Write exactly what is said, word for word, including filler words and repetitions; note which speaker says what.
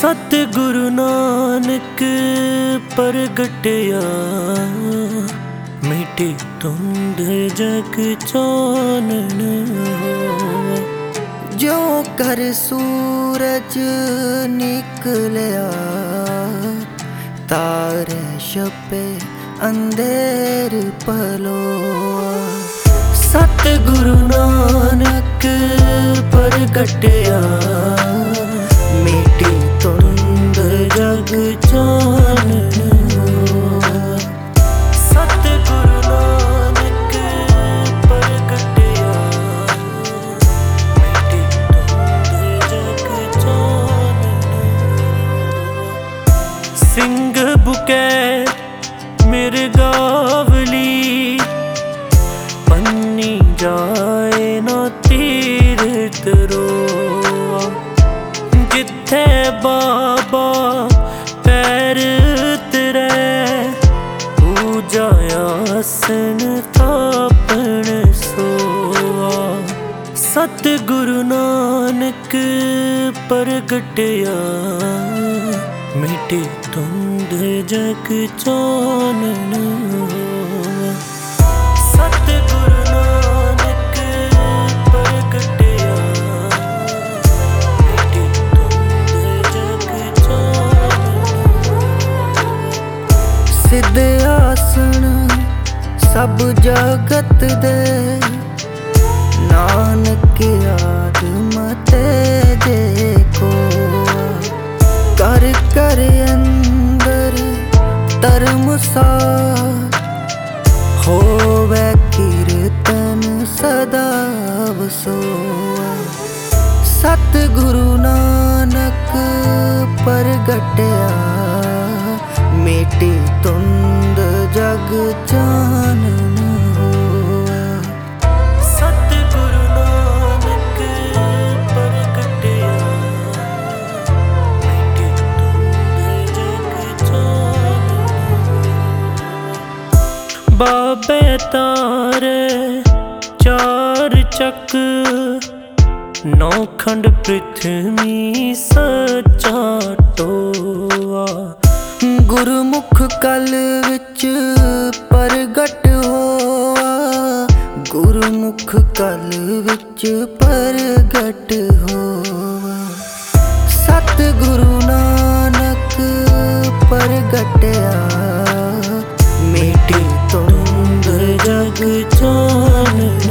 Speaker 1: सतगुरु नानक प्रगटया, मिटे धुंध जग चानन होया।
Speaker 2: जो कर सूरज निकलया, तारे छपे अंधेर पलोआ।
Speaker 1: सतगुरु नानक प्रगटया, मिटे धुंध जग चानन होया। सतगुरु नानक प्रगटया, मिटे धुंध जग चानन होया। सिंह बुकै मिर्गावली, पन्नी जाए ना तीरथ रोआ। जिथे बाबा पैर तरै, पूजा आसन थापन सोआ। सतगुरु नानक प्रगटया, मिटे धुंध जग चानन होया। सतगुरु नानक प्रगटया, मिटे धुंध जग चानन होया।
Speaker 2: सिद्ध आसन सब जगत दे, नानक आदम तेजे को। कर कर अंदर धर्मसार, होवे कीर्तन सदा वसोआ। सतगुरु नानक प्रगटया, मिटे धुंध जग चानन होया।
Speaker 1: सतगुरु नानक प्रगटया, मिटे धुंध जग चानन होया। बाबे तारे चार चक, नौ खंड पृथ्वी सचा टोआ।
Speaker 2: गुरमुख कल विच प्रगट होआ, गुरमुख कल विच प्रगट होआ। सतगुरु नानक प्रगटया, मिटे धुंध जग चानन